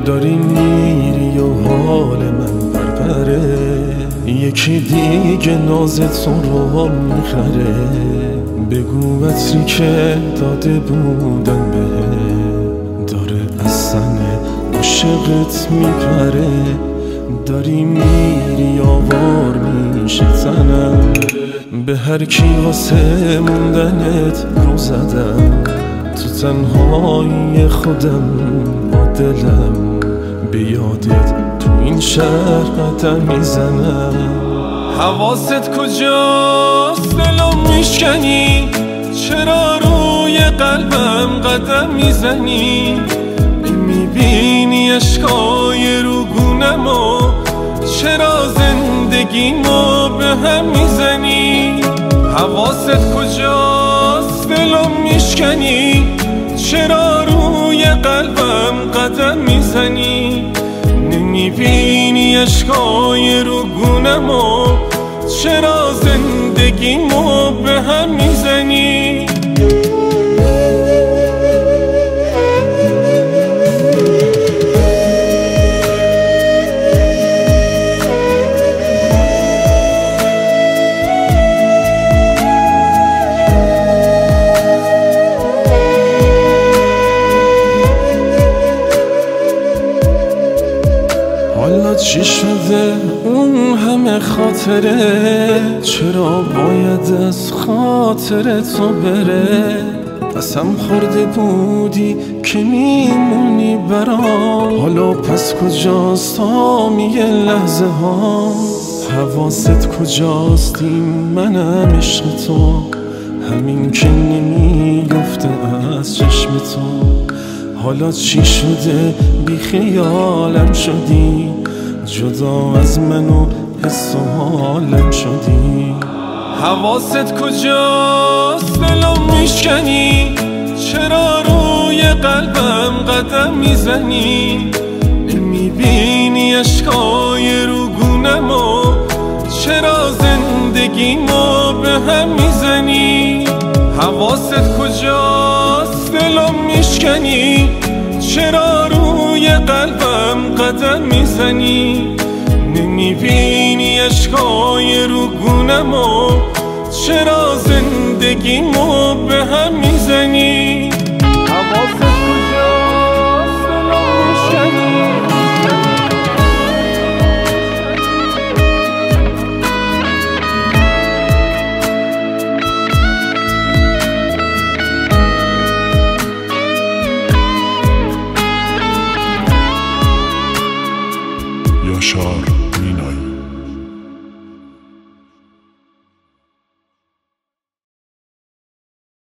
داری میری و حال من پرپره، یکی دیگه ناز تو رو میخره. بگو عطری که داده بودن بهه داره از سن عاشقت میپره. داری میری آوار میشه تنم، به هر کی واسه موندنت رو زدم. تو تنهایی خودم با دلم به یادت تو این شهر قدم میزنم. حواست کجاست دلم میشکنی؟ چرا روی قلبم قدم میزنی؟ میبینی اشکای رو گونمو، چرا زندگیمو به هم میزنی؟ حواست کجاست دلم میشکنی؟ چرا روی قلبم قدم میزنی؟ نمیبینی اشکای رو گونمو، چرا زندگیمو به هم میزنی؟ حالا چی شده اون همه خاطره؟ چرا باید از خاطر تو بره؟ قسم خورده بودی که میمونی برام، حالا پس کجاست تمامی لحظه ها؟ حواست کجاست این منم عشق تو، همین که نمیفته از چشم تو. حالا چی شده بی خیالم شدی، جدا از من و حس و حالم شدی. حواست کجاست دلم میشکنی؟ چرا روی قلبم قدم میزنی؟ میبینی اشکای رو گونمو، چرا زندگیمو به هم میزنی؟ حواست کجاست دلم میشکنی؟ چرا روی قلبم قدم میزنی؟ نمیبینی اشکای رو گونمو، چرا زندگیمو به هم میزنی؟ حواست کجاست دلم میشکنی؟ یاشار